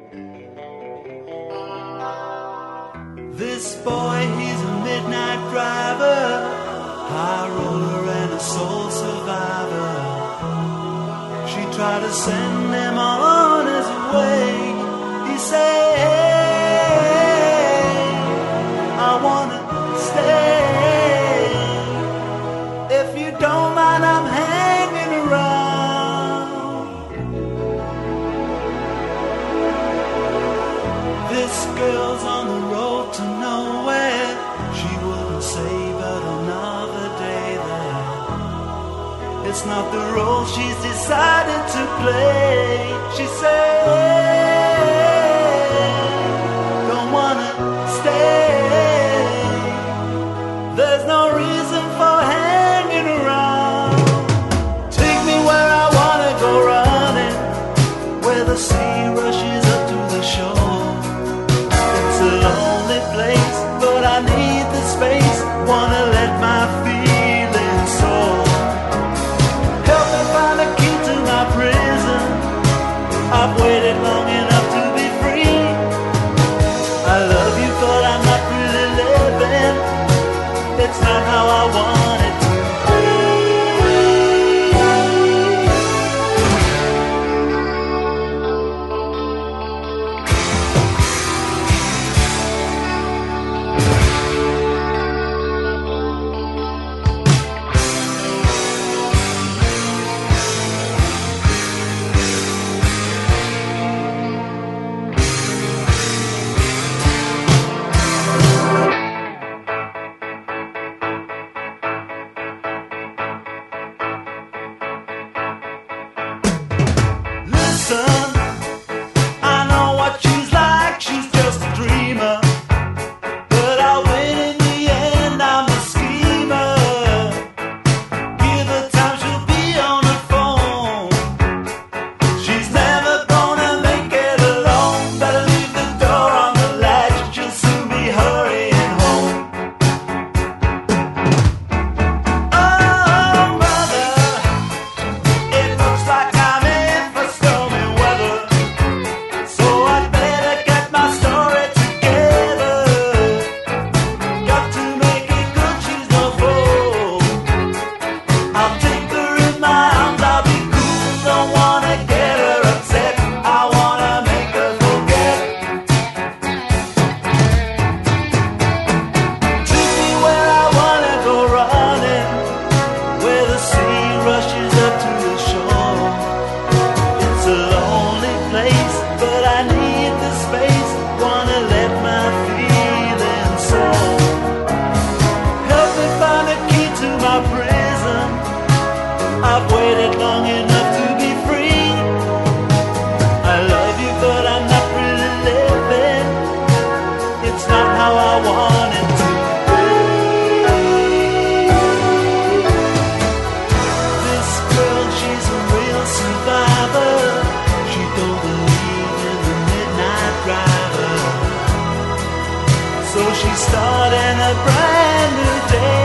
This boy, he's a midnight driver, high roller and a soul survivor. She tried to send him on his way. He said, hey, I wanna stay. If you don't mind, I'm hanging around. This girl's on the road to nowhere. She wouldn't say but another day there. It's not the role she's decided to play. She said, don't wanna stay. There's no reason for hanging around. Take me where I wanna go running, where the sea rushes up to the shore. It's a lonely place, but I need the space. Wanna let my feelings soar. Help me find a key to my prison. I've waited long enough to be free. I love you, but I'm not really living. It's not how I want it to be. Listen, I know what she's like. She's just a dreamer, but I'll win in the end. I'm a schemer. Give her time, she'll be on the phone. She's never gonna make it alone. Better leave the door on the latch. She'll soon be hurrying home. Oh, mother, it looks like I'm in for stormy weather, so I'd better get my story together. Got to make it good, she's no fool. I'll take her in my arms, I'll be cool. Don't wanna get her upset, I wanna make her forget. Take me where I wanna go running, where the sea rushes up to the shore. It's a lonely place, but I need the space. Wanna let my feelings soar. Help me find a key to my prison. I've waited long enough to be free. I love you, but I'm not really living. It's not how I want it to be. This girl, she's a real survivor. She don't believe in the midnight driver, so she's starting a brand new day.